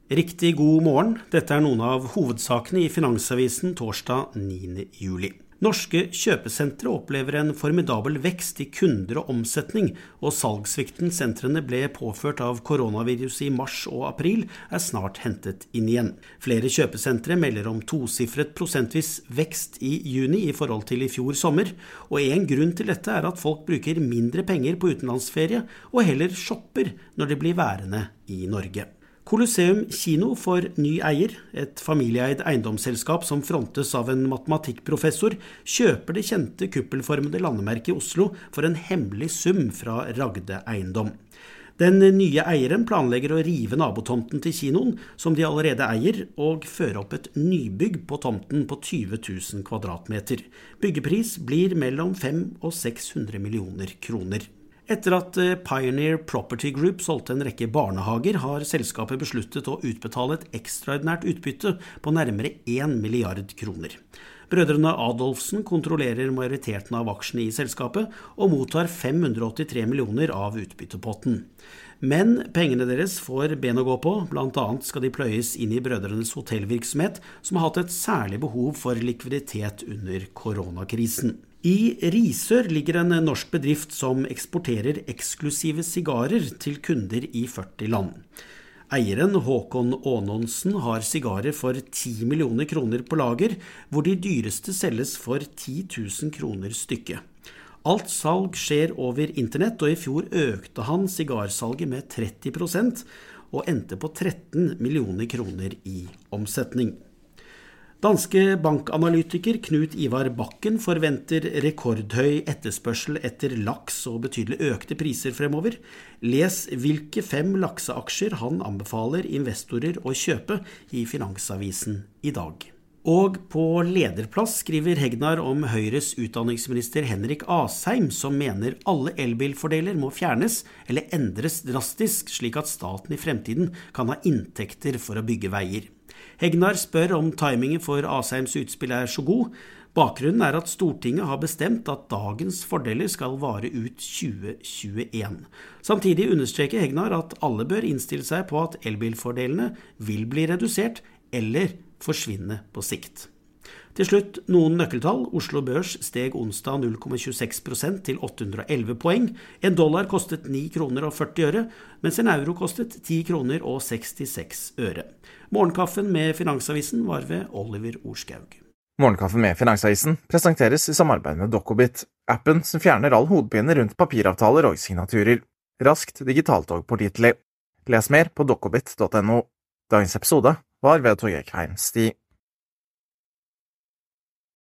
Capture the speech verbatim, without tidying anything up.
Riktig god morgen, dette er noen av hovedsakene i Finansavisen torsdag niende juli. Norske kjøpesentre opplever en formidabel vekst i kunder og omsetning, og salgssvikten sentrene ble påført av koronaviruset i mars og april er snart hentet inn igjen. Flere kjøpesentre melder om tosifret prosentvis vekst i juni i forhold til i fjor sommer, og en grunn til dette er at folk bruker mindre penger på utenlandsferie og heller shopper når de blir værende i Norge. Colosseum Kino får ny eier, et familieeid eiendomsselskap som frontes av en matematikkprofessor, kjøper det kjente kuppelformede landemerket i Oslo for en hemmelig sum fra Ragde Eiendom. Den nye eieren planlegger å rive nabotomten til kinoen, som de allerede eier, og føre opp et nybygg på tomten på tyve tusen kvadratmeter. Byggepris blir mellom fem og seks hundre millioner kroner. Etter at Pioneer Property Group solgte en rekke barnehager, har selskapet besluttet å utbetale et ekstraordinært utbytte på nærmere en milliard kroner. Brødrene Adolfsen kontrollerer majoriteten av aksjene i selskapet og mottar fem hundre åttitre millioner av utbyttepotten. Men pengene deres får ben å gå på, blant annet skal de pløyes inn i brødrenes hotellvirksomhet, som har hatt et særlig behov for likviditet under koronakrisen. I Risør ligger en norsk bedrift som eksporterer eksklusive sigarer til kunder i førti land. Eieren Håkon Aanonsen har sigarer for ti millioner kroner på lager, hvor de dyreste selges for ti tusen kroner stykket. Alt salg skjer over internett, og i fjor økte han sigarsalget med tretti prosent og endte på tretten millioner kroner i omsetning. Danske bankanalytiker Knut Ivar Bakken forventer rekordhøy etterspørsel etter laks og betydelig økte priser fremover. Les hvilke fem lakseaksjer han anbefaler investorer å kjøpe i Finansavisen i dag. Og på lederplass skriver Hegnar om Høyres utdanningsminister Henrik Asheim, som mener alle elbilfordeler må fjernes eller endres drastisk, slik at staten i fremtiden kan ha inntekter for å bygge veier. Hegnar spør om timingen for Asheims utspill er så god. Bakgrunnen er at Stortinget har bestemt at dagens fordeler skal vare ut tjue tjueen. Samtidig understreker Hegnar at alle bør innstille seg på at elbilfordelene vil bli redusert eller forsvinne på sikt. Til slutt noen nøkkeltall. Oslo Børs steg onsdag null komma tjueseks prosent til åtte hundre og elleve poeng. En dollar kostet ni kroner og førti øre, mens en euro kostet ti kroner og sekstiseks øre. Morgenkaffen med Finansavisen var ved Oliver Orskaug. Morgenkaffen med Finansavisen presenteres i samarbeid med Dokobit, appen som fjerner all hodepine rundt papiravtaler og signaturer. Raskt digitalt og pålitelig. Les mer på dokobit punktum no. Dagens episode var ved Torgeir Kveim Sti.